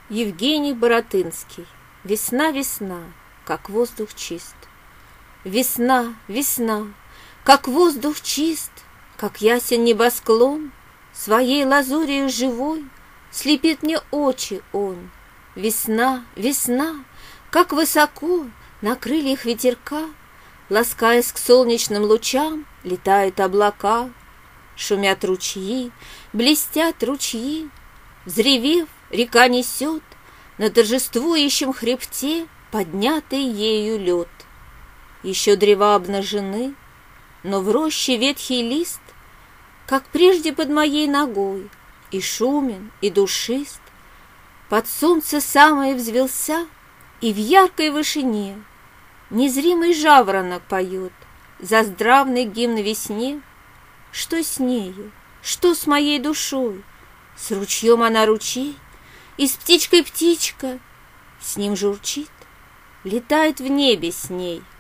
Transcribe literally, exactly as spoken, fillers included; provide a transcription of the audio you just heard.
Евгений Баратынский. Весна, весна, как воздух чист. Весна, весна, как воздух чист, как ясен небосклон, своей лазурью живой слепит мне очи он. Весна, весна, как высоко на крыльях ветерка, ласкаясь к солнечным лучам, летают облака. Шумят ручьи, блестят ручьи, взревев, река несет на торжествующем хребте поднятый ею лед. Еще древа обнажены, но в роще ветхий лист, как прежде под моей ногой, и шумен, и душист. Под солнце самое взвелся, и в яркой вышине незримый жаворонок поет заздравный гимн весне. Что с нею? Что с моей душой? С ручьем она ручей, и с птичкой птичка с ним журчит, летает в небе с ней.